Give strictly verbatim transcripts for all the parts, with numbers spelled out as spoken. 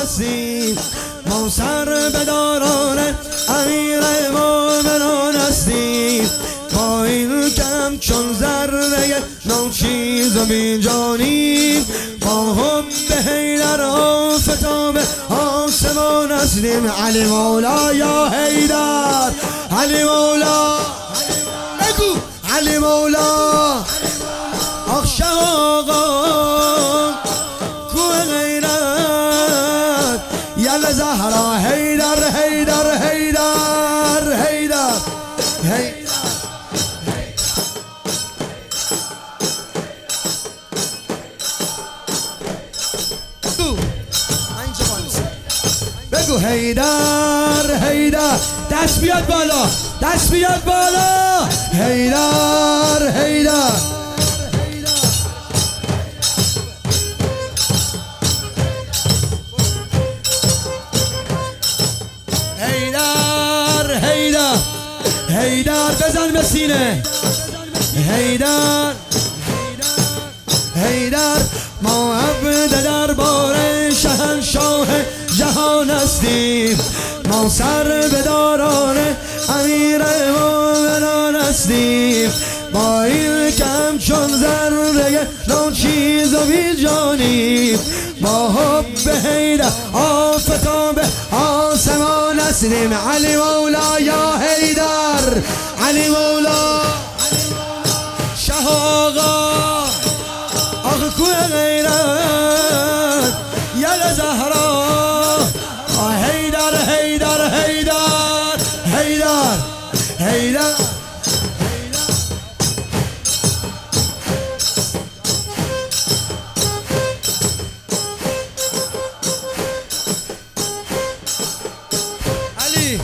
هستیم، ما سر به داران امیر مومنان هستیم. ما این کم چون ذره ناچیز و بیجانیم، ما حب حیدر آفتاب آسمان هستیم. علی مولا یا حیدر، علی مولا بگو، علی مولا آخ شه آقا کوه غیرت یل زهرا. حیدر حیدر حیدر حیدر حیدر بگو حیدر حیدر. دست بیاد بالا، دست بیاد بالا. حیدر حیدر حیدر حیدر حیدر بزن به سینه. حیدر حیدر ما عبد دربار شهنشاه جهان هستیم، ما سر به داران امیر مومنان هستیم. با این کم چون ذره ناچیز و بیجانیم، با حب حیدر آفتاب آسمان هستیم. علی مولا یا حیدر، علی مولا شه آقا آخ کوه غیرت یل زهرا. حیدر حیدر حیدر حیدر حیدر علی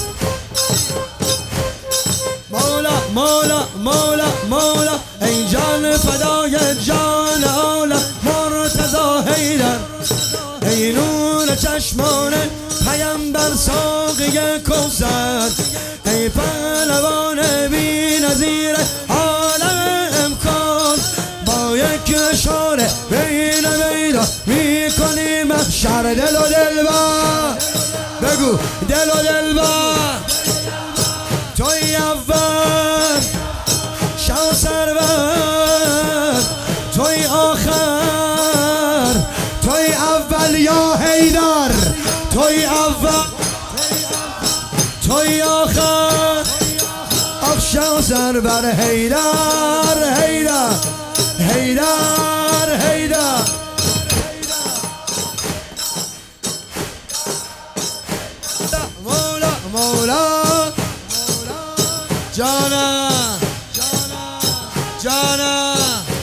مولا مولا مولا مولا ای جان فدای جان عالم مرتضی حیدر، ای نور چشمان پیمبر ساقی کوثر، ای پهلوان بی نظیر عالم امکان. با یک اشاره بین میدا میکنی محشر. دل و دلبر بگو، دل و دلبر توی اول شو سرور، توی آخر، توی اول یا حیدر، توی اول توی آخر. آخ سر بر حیدر حیدر حیدر حیدر مولا مولا جانا جانا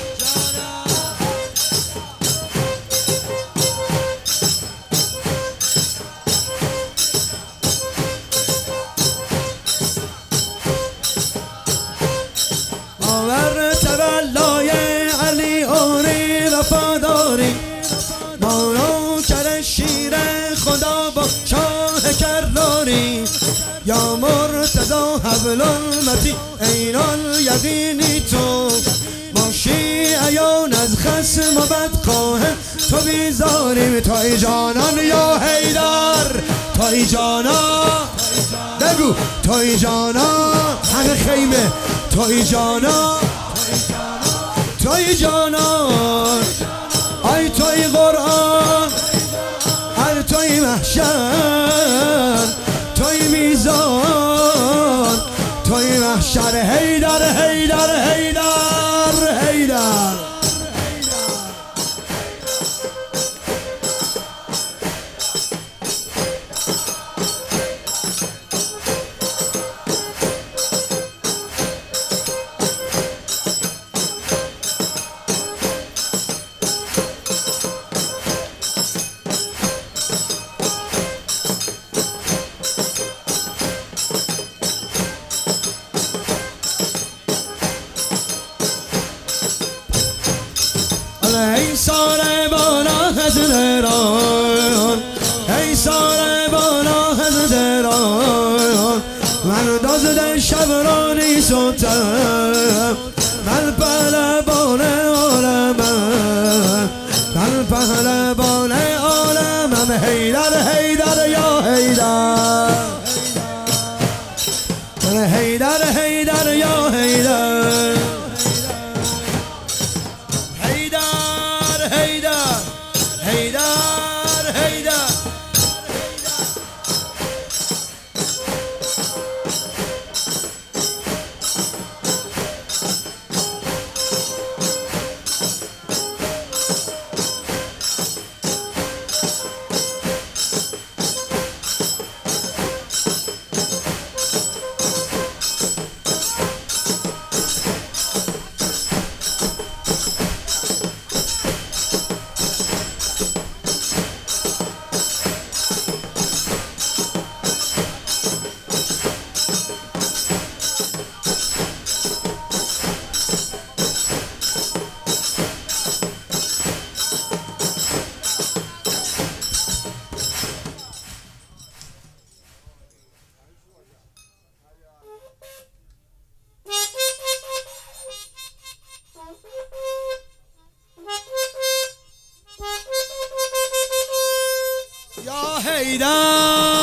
آور تولای علی اوری وفاداری، مانو کر شیر خدا با شاه کراری. یا مرتضی حبل المتی عین الیقینی تو، ما شیعیان از خصم و بدخواه تو بیزاریم. توی جانان یا حیدر، توی جانان بگو، توی جانان همه خیمه. توی جانان توی جانان ای توی قرآن، ای توی محشر، توی میزان، توی محشر. حیدر حیدر حیدر حیدر ای ساره بالا از دران، ای ساره بالا از دران. من دازده شبرانی سوتم، من پهلوان عالمم، من پهلوان عالمم. حیدر حیدر